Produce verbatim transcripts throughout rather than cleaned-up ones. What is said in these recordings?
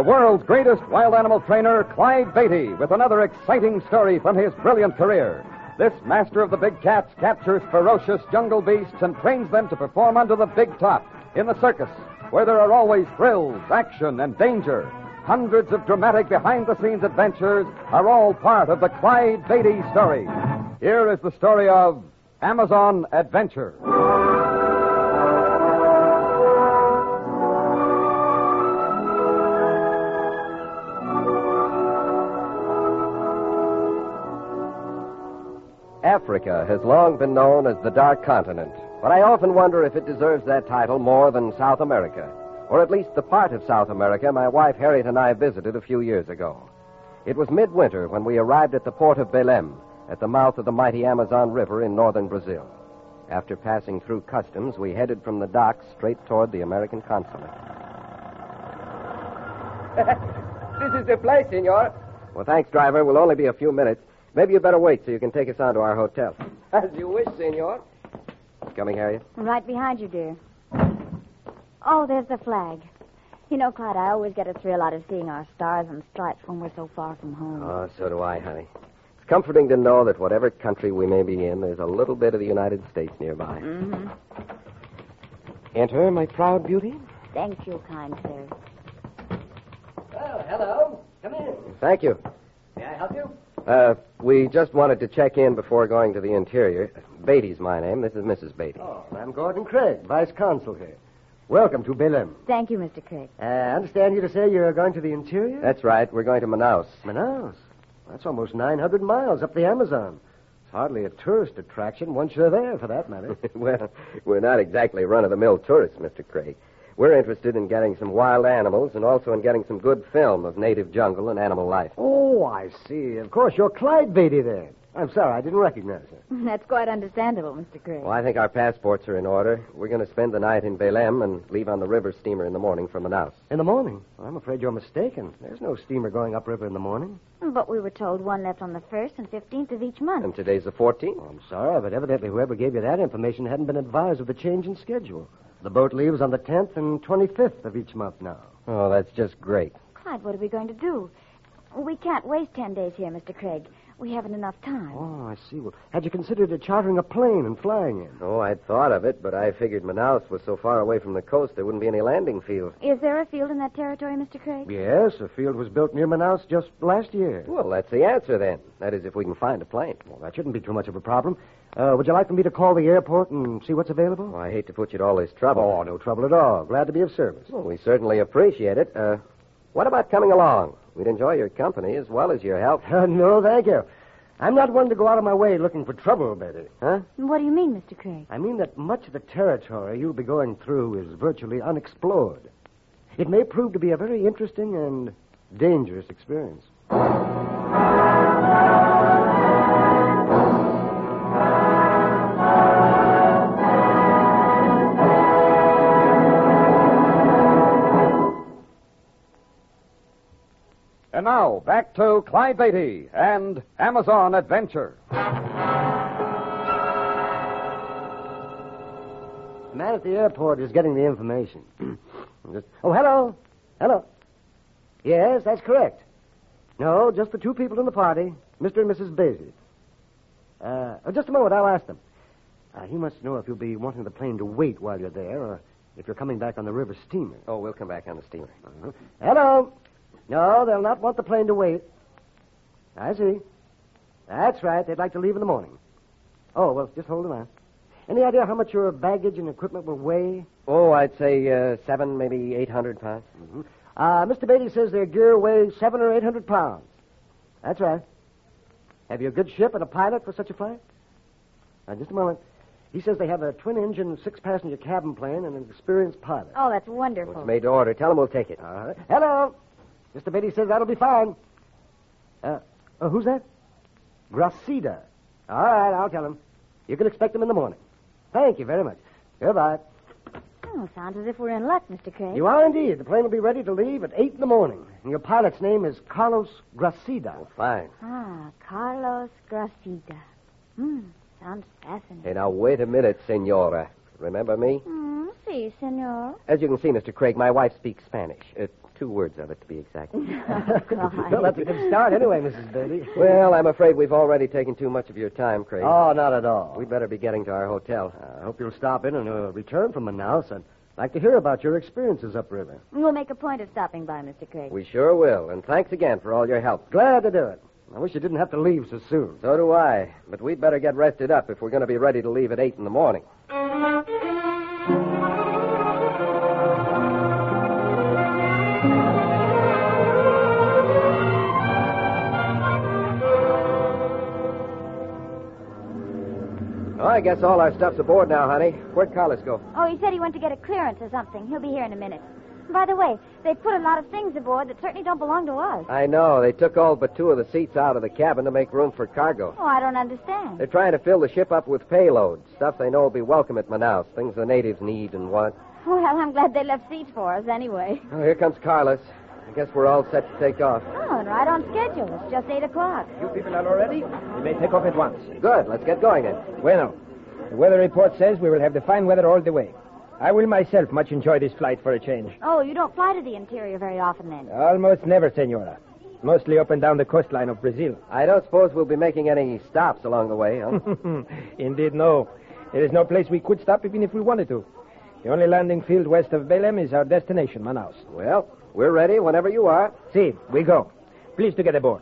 world's greatest wild animal trainer, Clyde Beatty, with another exciting story from his brilliant career. This master of the big cats captures ferocious jungle beasts and trains them to perform under the big top in the circus, where there are always thrills, action, and danger. Hundreds of dramatic behind-the-scenes adventures are all part of the Clyde Beatty story. Here is the story of Amazon Adventure. Africa has long been known as the Dark Continent, but I often wonder if it deserves that title more than South America, or at least the part of South America my wife Harriet and I visited a few years ago. It was midwinter when we arrived at the port of Belém, at the mouth of the mighty Amazon River in northern Brazil. After passing through customs, we headed from the docks straight toward the American consulate. This is the place, senor. Well, thanks, driver. We'll only be a few minutes. Maybe you better wait so you can take us on to our hotel. As you wish, senor. Coming, Harriet? Right behind you, dear. Oh, there's the flag. You know, Clyde, I always get a thrill out of seeing our stars and stripes when we're so far from home. Oh, so do I, honey. It's comforting to know that whatever country we may be in, there's a little bit of the United States nearby. Mm-hmm. Enter, my proud beauty. Thank you, kind sir. Well, hello. Come in. Thank you. May I help you? Uh, we just wanted to check in before going to the interior. Beatty's my name. This is Missus Beatty. Oh, I'm Gordon Craig, Vice Consul here. Welcome to Belém. Thank you, Mister Craig. Uh, I understand you to say you're going to the interior? That's right. We're going to Manaus. Manaus? That's almost nine hundred miles up the Amazon. It's hardly a tourist attraction once you're there, for that matter. Well, we're not exactly run-of-the-mill tourists, Mister Craig. We're interested in getting some wild animals and also in getting some good film of native jungle and animal life. Oh, I see. Of course, you're Clyde Beatty then. I'm sorry, I didn't recognize her. That's quite understandable, Mister Craig. Well, I think our passports are in order. We're going to spend the night in Belém and leave on the river steamer in the morning from Manaus. In the morning? Well, I'm afraid you're mistaken. There's no steamer going upriver in the morning. But we were told one left on the first and fifteenth of each month. And today's the fourteenth. Oh, I'm sorry, but evidently whoever gave you that information hadn't been advised of the change in schedule. The boat leaves on the tenth and twenty-fifth of each month now. Oh, that's just great. Clyde, what are we going to do? We can't waste ten days here, Mister Craig. We haven't enough time. Oh, I see. Well, had you considered uh, chartering a plane and flying in? Oh, I'd thought of it, but I figured Manaus was so far away from the coast there wouldn't be any landing field. Is there a field in that territory, Mister Craig? Yes, a field was built near Manaus just last year. Well, that's the answer then. That is, if we can find a plane. Well, that shouldn't be too much of a problem. Uh, would you like for me to call the airport and see what's available? Oh, I hate to put you to all this trouble. Oh, no trouble at all. Glad to be of service. Well, we certainly appreciate it. Uh, what about coming along? We'd enjoy your company as well as your help. Uh, no, thank you. I'm not one to go out of my way looking for trouble, Betty. Huh? What do you mean, Mister Craig? I mean that much of the territory you'll be going through is virtually unexplored. It may prove to be a very interesting and dangerous experience. And now, back to Clyde Beatty and Amazon Adventure. The man at the airport is getting the information. Just- oh, hello. Hello. Yes, that's correct. No, just the two people in the party, Mister and Missus Beatty. Uh, oh, just a moment, I'll ask them. Uh, he must know if you'll be wanting the plane to wait while you're there or if you're coming back on the river steamer. Oh, we'll come back on the steamer. Uh-huh. Hello. No, they'll not want the plane to wait. I see. That's right. They'd like to leave in the morning. Oh, well, just hold on. Any idea how much your baggage and equipment will weigh? Oh, I'd say uh, seven, maybe eight hundred pounds. Mm-hmm. Uh, Mister Beatty says their gear weighs seven or eight hundred pounds. That's right. Have you a good ship and a pilot for such a flight? Uh, just a moment. He says they have a twin-engine, six-passenger cabin plane and an experienced pilot. Oh, that's wonderful. It's made to order. Tell him we'll take it. All right. Hello. Mister Beatty says that'll be fine. Uh, oh, who's that? Gracida. All right, I'll tell him. You can expect him in the morning. Thank you very much. Goodbye. Oh, sounds as if we're in luck, Mister Craig. You are indeed. The plane will be ready to leave at eight in the morning. And your pilot's name is Carlos Gracida. Oh, fine. Ah, Carlos Gracida. Hmm, sounds fascinating. Hey, now, wait a minute, senora. Remember me? Hmm, si, Si, senor. As you can see, Mister Craig, my wife speaks Spanish. Uh, two words of it, to be exact. Well, that's a good start anyway, Missus Bailey. Well, I'm afraid we've already taken too much of your time, Craig. Oh, not at all. We'd better be getting to our hotel. I hope you'll stop in and uh, return from Manaus. I'd like to hear about your experiences upriver. We'll make a point of stopping by, Mister Craig. We sure will, and thanks again for all your help. Glad to do it. I wish you didn't have to leave so soon. So do I, but we'd better get rested up if we're going to be ready to leave at eight in the morning. Oh, I guess all our stuff's aboard now, honey. Where'd Carlos go? Oh, he said he went to get a clearance or something. He'll be here in a minute. By the way, they put a lot of things aboard that certainly don't belong to us. I know. They took all but two of the seats out of the cabin to make room for cargo. Oh, I don't understand. They're trying to fill the ship up with payload, stuff they know will be welcome at Manaus, things the natives need and want. Well, I'm glad they left seats for us anyway. Oh, here comes Carlos. I guess we're all set to take off. Oh, and right on schedule. It's just eight o'clock. You people are all ready? You may take off at once. Good. Let's get going then. Bueno. The weather report says we will have the fine weather all the way. I will myself much enjoy this flight for a change. Oh, you don't fly to the interior very often then? Almost never, senora. Mostly up and down the coastline of Brazil. I don't suppose we'll be making any stops along the way, huh? Indeed, no. There is no place we could stop even if we wanted to. The only landing field west of Belém is our destination, Manaus. Well, we're ready whenever you are. See, we go. Please to get aboard.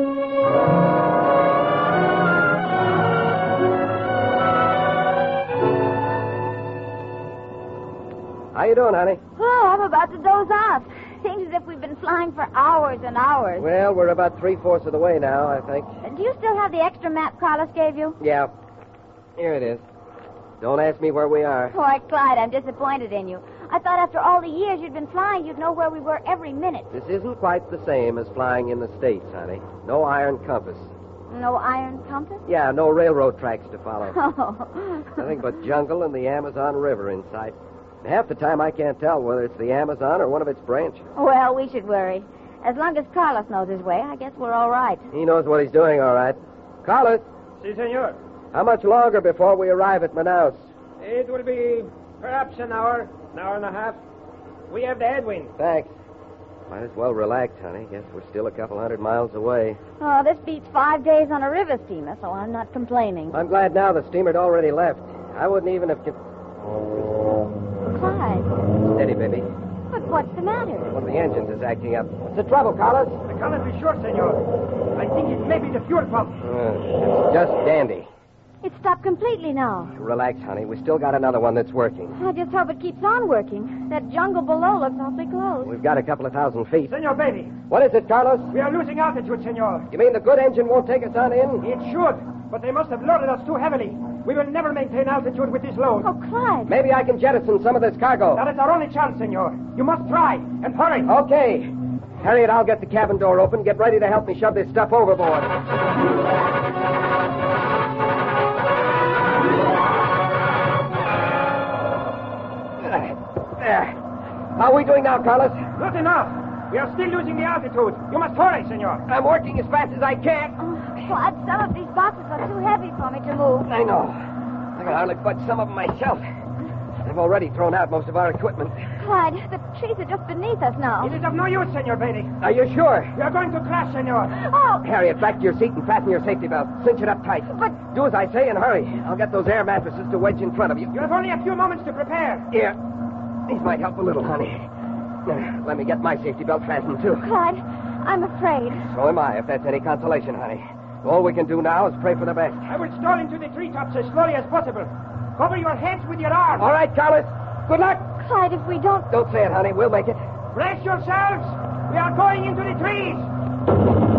How you doing, honey? Oh, I'm about to doze off. Seems as if we've been flying for hours and hours. Well, we're about three-fourths of the way now, I think. Uh, Do you still have the extra map Carlos gave you? Yeah. Here it is. Don't ask me where we are. Why, Clyde, I'm disappointed in you. I thought after all the years you'd been flying, you'd know where we were every minute. This isn't quite the same as flying in the States, honey. No iron compass. No iron compass? Yeah, no railroad tracks to follow. Oh. Nothing but jungle and the Amazon River in sight. Half the time I can't tell whether it's the Amazon or one of its branches. Well, we should worry. As long as Carlos knows his way, I guess we're all right. He knows what he's doing, all right. Carlos, Si, senor. how much longer before we arrive at Manaus? It will be perhaps an hour, an hour and a half. We have the headwind. Thanks. Might as well relax, honey. Guess we're still a couple hundred miles away. Oh, this beats five days on a river steamer, so I'm not complaining. I'm glad now the steamer'd already left. I wouldn't even have... Con- Clyde, Steady, baby. but what's the matter? One of the engines is acting up. What's the trouble, Carlos? I cannot be sure, senor. I think it may be the fuel pump. Uh, it's just dandy. It stopped completely now. Relax, honey. We still got another one that's working. I just hope it keeps on working. That jungle below looks awfully close. We've got a couple of thousand feet. Senor Baby, What is it, Carlos? we are losing altitude, senor. You mean the good engine won't take us on in? It should, but they must have loaded us too heavily. We will never maintain altitude with this load. Oh, Clyde. Maybe I can jettison some of this cargo. That is our only chance, senor. You must try, and hurry. Okay. Harriet, I'll get the cabin door open. Get ready to help me shove this stuff overboard. There. How are we doing now, Carlos? Not enough. We are still losing the altitude. You must hurry, senor. I'm working as fast as I can. Oh, Clyde, some of these boxes are too heavy for me to move. I know. I can hardly budge some of them myself. I've already thrown out most of our equipment. Clyde, the trees are just beneath us now. It is of no use, senor Bailey. Are you sure? We are going to crash, senor. Oh, Harriet, back to your seat and fasten your safety belt. Cinch it up tight. But- Do as I say and hurry. I'll get those air mattresses to wedge in front of you. You have only a few moments to prepare. Here. These might help a little, honey. Uh, Let me get my safety belt fastened, too. Clyde, I'm afraid. So am I, if that's any consolation, honey. All we can do now is pray for the best. I will stall into the treetops as slowly as possible. Cover your heads with your arms. All right, Carlos. Good luck. Clyde, if we don't... Don't say it, honey. We'll make it. Brace yourselves. We are going into the trees.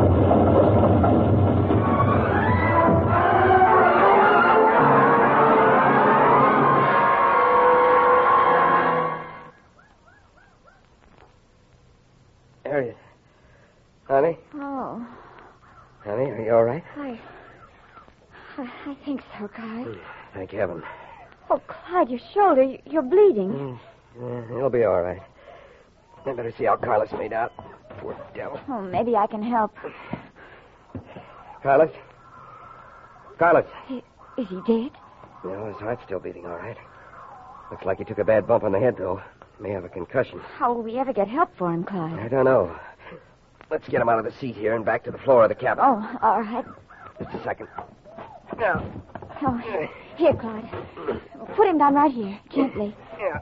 Harriet. Honey? Oh, Honey, are you all right? I... I, I think so, Clyde. Thank heaven. Oh, Clyde, your shoulder, you- you're bleeding. Yeah, it'll be all right. I better see how Carlos made out. Poor devil. Oh, maybe I can help. Carlos? Carlos? I- Is he dead? No, his heart's still beating all right. Looks like he took a bad bump on the head, though. May have a concussion. How will we ever get help for him, Clyde? I don't know. Let's get him out of the seat here and back to the floor of the cabin. Oh, all right. Just a second. Now. Oh, here, Clyde. Put him down right here, gently. Yeah.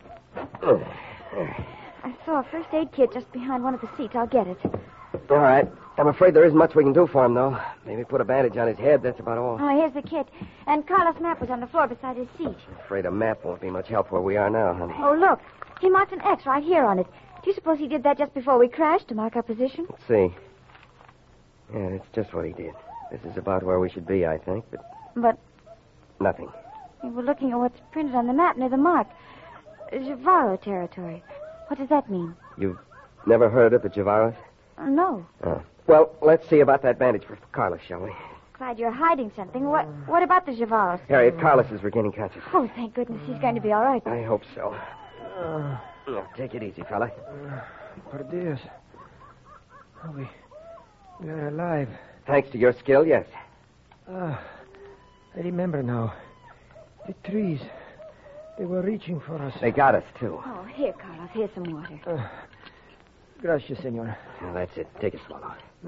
I saw a first aid kit just behind one of the seats. I'll get it. All right. I'm afraid there isn't much we can do for him, though. Maybe put a bandage on his head. That's about all. Oh, here's the kit. And Carlos' map was on the floor beside his seat. I'm afraid a map won't be much help where we are now, honey. Oh, look. He marked an X right here on it. Do you suppose he did that just before we crashed to mark our position? Let's see. Yeah, it's just what he did. This is about where we should be, I think, but... But... Nothing. We were looking at what's printed on the map near the mark. Javaro territory. What does that mean? You've never heard of the Javaros? Uh, no. Oh. Well, let's see about that bandage for Carlos, shall we? Clyde, you're hiding something. What What about the Javaros? Harriet, Carlos is regaining consciousness. Oh, thank goodness. He's going to be all right. I hope so. Uh, Now, take it easy, fella. uh, por Dios. Oh, we, we are alive. Thanks to your skill, yes. Ah, I remember now. The trees. They were reaching for us. They got us, too. Oh, here, Carlos. Here's some water. Uh, gracias, senora. Now, that's it. Take a swallow.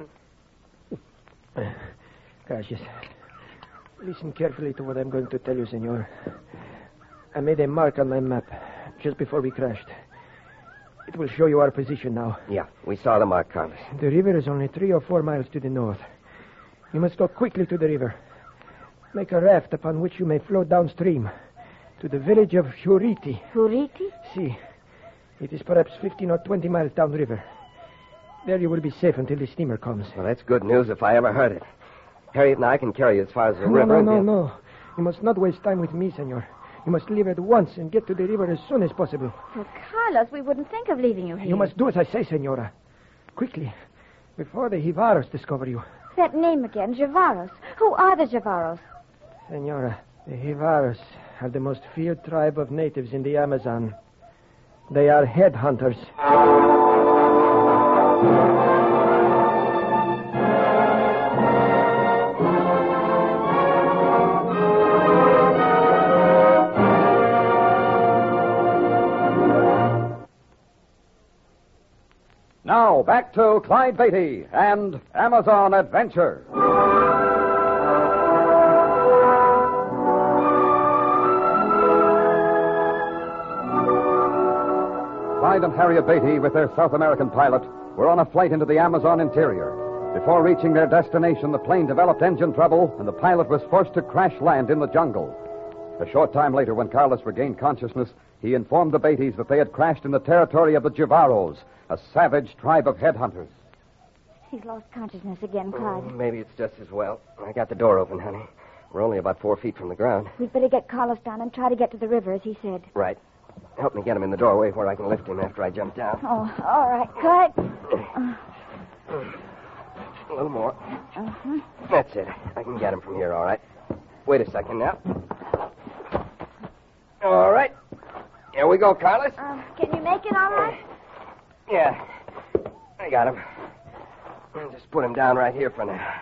Uh, gracias. Listen carefully to what I'm going to tell you, senor. I made a mark on my map just before we crashed. It will show you our position now. Yeah, we saw the mark, Carlos. The river is only three or four miles to the north. You must go quickly to the river. Make a raft upon which you may float downstream to the village of Shuriti. Furiti? See, it is perhaps fifteen or twenty miles downriver. There you will be safe until the steamer comes. Well, that's good news if I ever heard it. Harriet and I can carry you as far as the No, river. no, no, no. You must not waste time with me, senor. You must leave at once and get to the river as soon as possible. Well, Carlos, we wouldn't think of leaving you here. You must do as I say, senora. Quickly, before the Jivaros discover you. That name again, Javaros. Who are the Javaros? Senora, the Jivaros are the most feared tribe of natives in the Amazon. They are headhunters. Now, back to Clyde Beatty and Amazon Adventure. Clyde and Harriet Beatty, with their South American pilot, were on a flight into the Amazon interior. Before reaching their destination, the plane developed engine trouble, and the pilot was forced to crash land in the jungle. A short time later, when Carlos regained consciousness, he informed the Beattys that they had crashed in the territory of the Javaros, a savage tribe of headhunters. He's lost consciousness again, Clyde. Oh, maybe it's just as well. I got the door open, honey. We're only about four feet from the ground. We'd better get Carlos down and try to get to the river, as he said. Right. Help me get him in the doorway where I can lift him after I jump down. Oh, all right, Clyde. A little more. Uh-huh. That's it. I can get him from here, all right. Wait a second now. All right. Here we go, Carlos. Uh, can you make it all right? Yeah. I got him. I'll just put him down right here for now.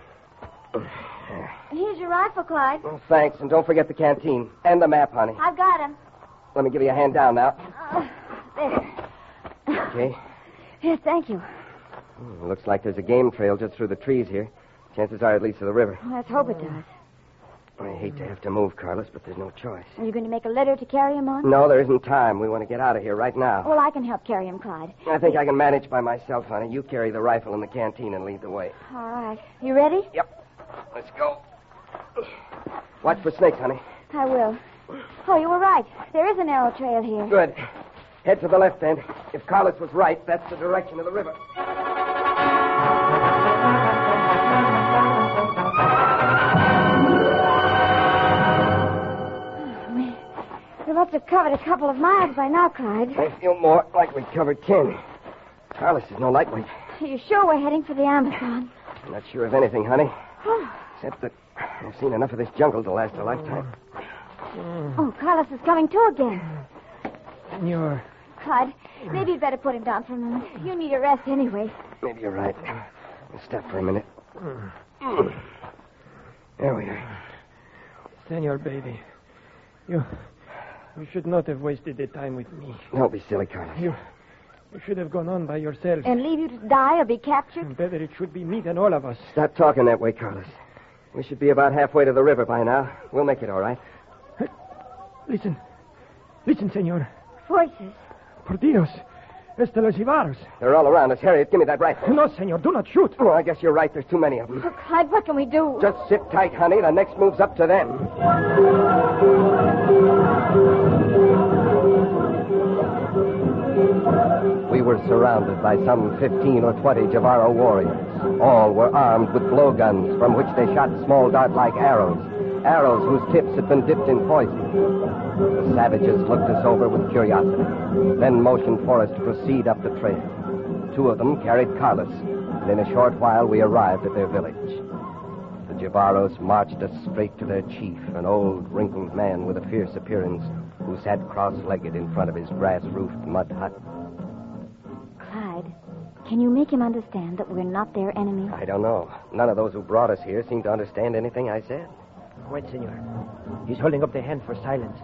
Here's your rifle, Clyde. Well, thanks, and don't forget the canteen. And the map, honey. I've got him. Let me give you a hand down now. Uh, there. Okay. Yes, thank you. Hmm, looks like there's a game trail just through the trees here. Chances are it leads to the river. Well, let's hope it does. I hate to have to move, Carlos, but there's no choice. Are you going to make a litter to carry him on? No, there isn't time. We want to get out of here right now. Well, I can help carry him, Clyde. I think I can manage by myself, honey. You carry the rifle in the canteen and lead the way. All right. You ready? Yep. Let's go. Watch for snakes, honey. I will. Oh, you were right. There is a narrow trail here. Good. Head to the left, then. If Carlos was right, that's the direction of the river. We must have covered a couple of miles by now, Clyde. I feel more like we covered ten. Carlos is no lightweight. Are you sure we're heading for the Amazon? I'm not sure of anything, honey. Except that I've seen enough of this jungle to last a lifetime. Oh, Carlos is coming to again. Senor. Clyde, maybe you'd better put him down for a moment. You need a rest anyway. Maybe you're right. Let's stop for a minute. There we are. Senor, baby. You You should not have wasted the time with me. Don't be silly, Carlos. You, you should have gone on by yourself. And leave you to die or be captured? Better it should be me than all of us. Stop talking that way, Carlos. We should be about halfway to the river by now. We'll make it all right. Listen. Listen, senor. Voices. Por Dios. Es de los Jivaros. They're all around us. Harriet, give me that rifle. No, senor. Do not shoot. Oh, I guess you're right. There's too many of them. Oh, Clyde, what can we do? Just sit tight, honey. The next move's up to them. We were surrounded by some fifteen or twenty Javaro warriors. All were armed with blowguns from which they shot small dart-like arrows, arrows whose tips had been dipped in poison. The savages looked us over with curiosity, then motioned for us to proceed up the trail. Two of them carried Carlos, and in a short while we arrived at their village. The Javaros marched us straight to their chief, an old, wrinkled man with a fierce appearance who sat cross-legged in front of his grass-roofed mud hut. Clyde, can you make him understand that we're not their enemy? I don't know. None of those who brought us here seemed to understand anything I said. Wait, senor. He's holding up the hand for silence.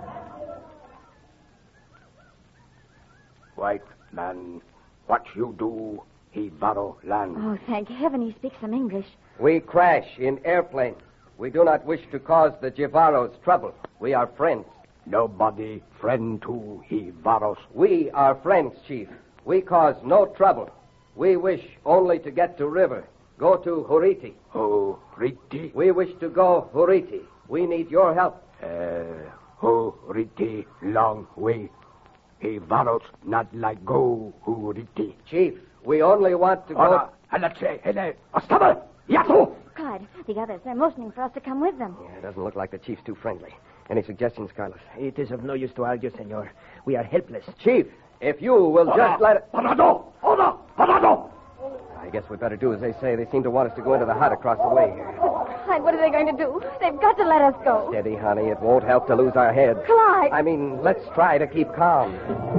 White man, what you do, he borrow land. Oh, thank heaven he speaks some English. We crash in airplane. We do not wish to cause the Javaros trouble. We are friends. Nobody friend to he borrows. We are friends, Chief. We cause no trouble. We wish only to get to river. Go to Huriti. Oh, Riti. We wish to go Huriti. We need your help. Uh, oh, Riti, long way. He borrows not like go, Huriti. Chief, we only want to go... Ora, Alatse, hele, Ostaba, Yato! Clyde, the others, they're motioning for us to come with them. Yeah, it doesn't look like the chief's too friendly. Any suggestions, Carlos? It is of no use to argue, senor. We are helpless. Chief, if you will just let it... Parado! Ora! Parado! I guess we'd better do as they say. They seem to want us to go into the hut across the way here. Clyde, what are they going to do? They've got to let us go. Steady, honey. It won't help to lose our heads. Clyde! I mean, let's try to keep calm.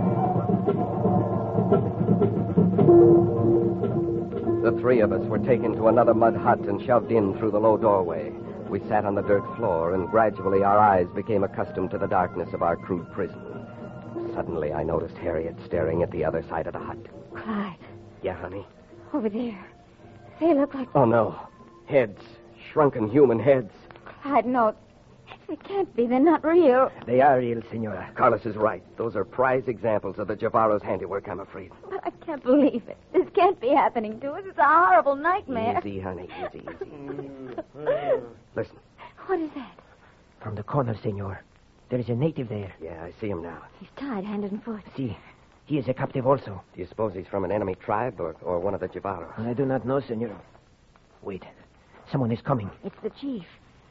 The three of us were taken to another mud hut and shoved in through the low doorway. We sat on the dirt floor, and gradually our eyes became accustomed to the darkness of our crude prison. Suddenly, I noticed Harriet staring at the other side of the hut. Clyde, Yeah, honey? over there. They look like... Oh, no. Heads. Shrunken human heads. Clyde, no. They can't be. They're not real. They are real, senora. Carlos is right. Those are prize examples of the Javaro's handiwork, I'm afraid. But I can't believe it. This can't be happening to us. It's a horrible nightmare. Easy, honey. Easy, easy. Listen. What is that? From the corner, senor. There is a native there. Yeah, I see him now. He's tied hand and foot. See, he is a captive also. Do you suppose he's from an enemy tribe or, or one of the Javaros? I do not know, senor. Wait. Someone is coming. It's the chief.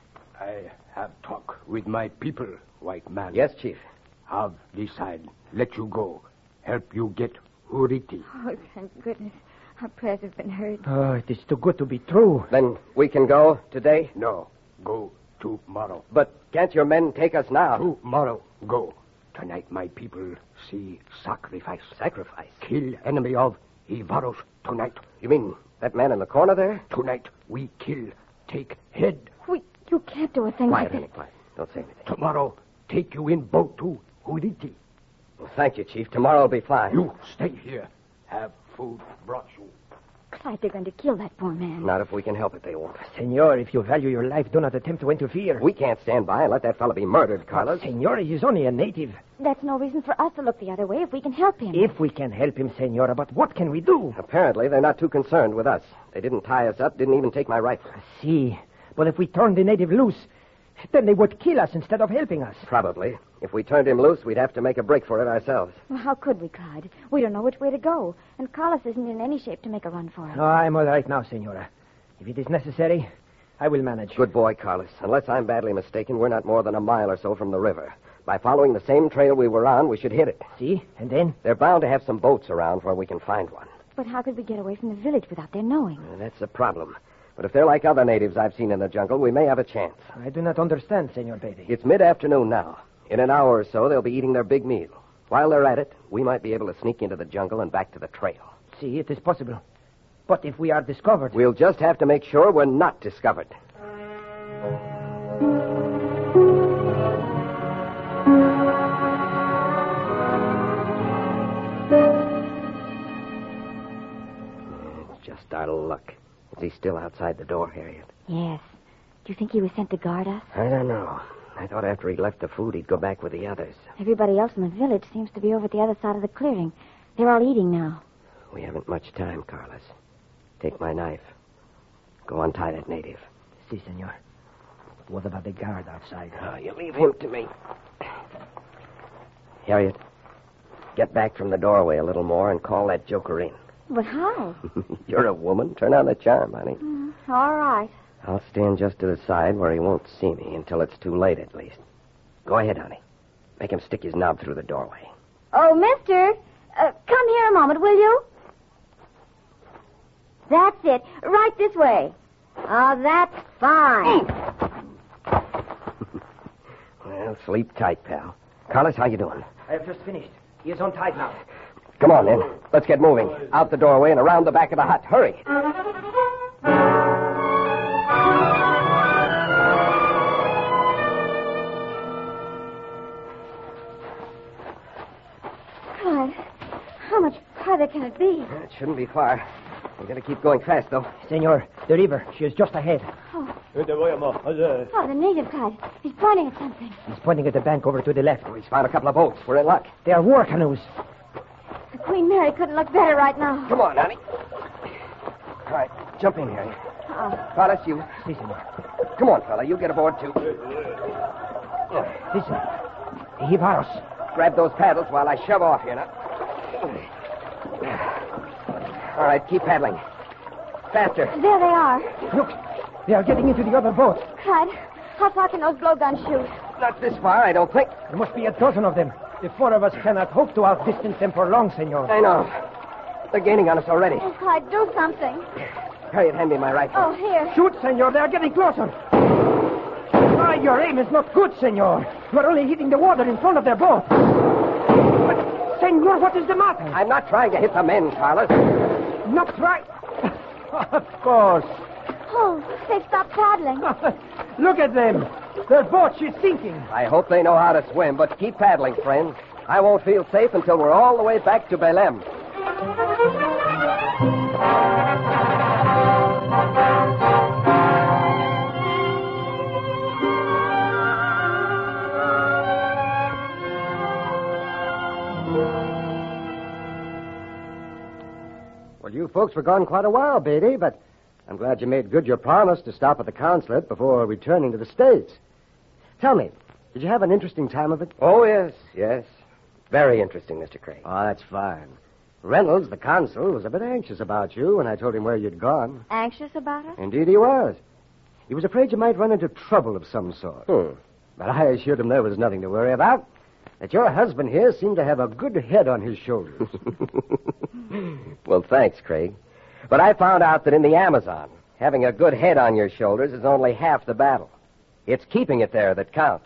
I have talk with my people, white man. Yes, Chief. Have decide. Let you go. Help you get Huriti. Oh, thank goodness. Our prayers have been heard. Oh, it is too good to be true. Then we can go today? No, go tomorrow. But can't your men take us now? Tomorrow, go. Tonight my people see sacrifice. Sacrifice? Kill enemy of Ivaros tonight. You mean that man in the corner there? Tonight we kill, take head. We, you can't do a thing Quiet, like honey, that. quiet. Don't say anything. Tomorrow, take you in boat to Huriti. Well, thank you, Chief. Tomorrow will be fine. You stay here. Have food brought you. Clyde, they're going to kill that poor man. Not if we can help it, they won't. Senor, if you value your life, do not attempt to interfere. We can't stand by and let that fellow be murdered, Carlos. Senor, he is only a native. That's no reason for us to look the other way if we can help him. If we can help him, senora, but what can we do? Apparently, they're not too concerned with us. They didn't tie us up, didn't even take my rifle. See, but if we turn the native loose, then they would kill us instead of helping us. Probably. If we turned him loose, we'd have to make a break for it ourselves. Well, how could we, Clyde? We don't know which way to go. And Carlos isn't in any shape to make a run for it. No, I'm all right now, senora. If it is necessary, I will manage. Good boy, Carlos. Unless I'm badly mistaken, we're not more than a mile or so from the river. By following the same trail we were on, we should hit it. See? And then? They're bound to have some boats around where we can find one. But how could we get away from the village without their knowing? Uh, that's the problem. But if they're like other natives I've seen in the jungle, we may have a chance. I do not understand, Senor Beatty. It's mid-afternoon now. In an hour or so, they'll be eating their big meal. While they're at it, we might be able to sneak into the jungle and back to the trail. See, it is possible. But if we are discovered... We'll just have to make sure we're not discovered. our luck. Is he still outside the door, Harriet? Yes. Do you think he was sent to guard us? I don't know. I thought after he left the food, he'd go back with the others. Everybody else in the village seems to be over at the other side of the clearing. They're all eating now. We haven't much time, Carlos. Take my knife. Go untie that native. Si, senor. What about the guard outside? Oh, you leave him to me. Harriet, get back from the doorway a little more and call that joker in. But how? You're a woman. Turn on the charm, honey. Mm, all right. I'll stand just to the side where he won't see me until it's too late, at least. Go ahead, honey. Make him stick his knob through the doorway. Oh, mister, uh, come here a moment, will you? That's it. Right this way. Oh, that's fine. Well, sleep tight, pal. Carlos, how you doing? I have just finished. He is untied now. Come on, then. Let's get moving. Out the doorway and around the back of the hut. Hurry. God, how much farther can it be? It shouldn't be far. We've got to keep going fast, though. Senor, the river. She is just ahead. Oh, oh the native guide. He's pointing at something. He's pointing at the bank over to the left. He's found a couple of boats. We're in luck. They are war canoes. The Queen Mary couldn't look better right now. Come on, honey. All right, jump in here. Oh. Carlos, you. Si, senor. Come on, fella. You get aboard, too. Listen. Jivaros. Grab those paddles while I shove off here now. All right, keep paddling. Faster. There they are. Look, they are getting into the other boat. Clyde, how far can those blowguns shoot? Not this far, I don't think. There must be a dozen of them. The four of us cannot hope to outdistance them for long, senor. I know. They're gaining on us already. Oh, Clyde, do something. Harriet, hand me my rifle. Oh, here. Shoot, senor. They are getting closer. Ah, your aim is not good, senor. You are only hitting the water in front of their boat. But, senor, what is the matter? I'm not trying to hit the men, Carlos. Not right. Of course. Oh, they stopped paddling. Look at them. Their boat, she's sinking. I hope they know how to swim, but keep paddling, friends. I won't feel safe until we're all the way back to Belém. Well, you folks were gone quite a while, Beatty, but I'm glad you made good your promise to stop at the consulate before returning to the States. Tell me, did you have an interesting time of it? Oh, yes, yes. Very interesting, Mister Craig. Oh, that's fine. Reynolds, the consul, was a bit anxious about you when I told him where you'd gone. Anxious about us? Indeed he was. He was afraid you might run into trouble of some sort. Hmm. But I assured him there was nothing to worry about. That your husband here seemed to have a good head on his shoulders. Well, thanks, Craig. But I found out that in the Amazon, having a good head on your shoulders is only half the battle. It's keeping it there that counts.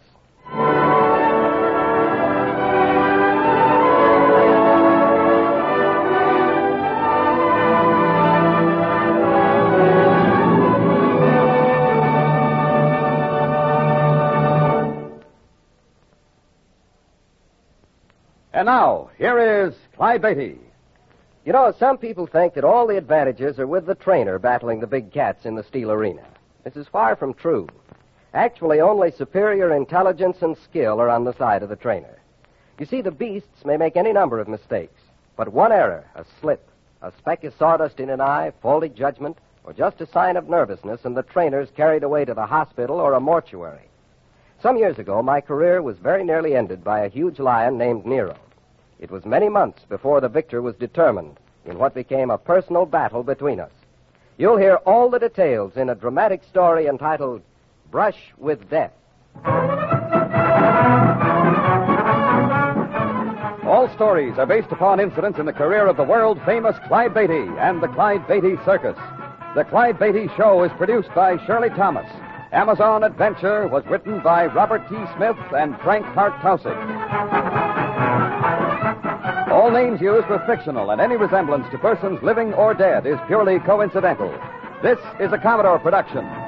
And now, here is Clyde Beatty. You know, some people think that all the advantages are with the trainer battling the big cats in the steel arena. This is far from true. Actually, only superior intelligence and skill are on the side of the trainer. You see, the beasts may make any number of mistakes, but one error, a slip, a speck of sawdust in an eye, faulty judgment, or just a sign of nervousness, and the trainer's carried away to the hospital or a mortuary. Some years ago, my career was very nearly ended by a huge lion named Nero. It was many months before the victor was determined in what became a personal battle between us. You'll hear all the details in a dramatic story entitled Brush with Death. All stories are based upon incidents in the career of the world-famous Clyde Beatty and the Clyde Beatty Circus. The Clyde Beatty Show is produced by Shirley Thomas. Amazon Adventure was written by Robert T. Smith and Frank Hart Tausig. All names used were fictional, and any resemblance to persons living or dead is purely coincidental. This is a Commodore production.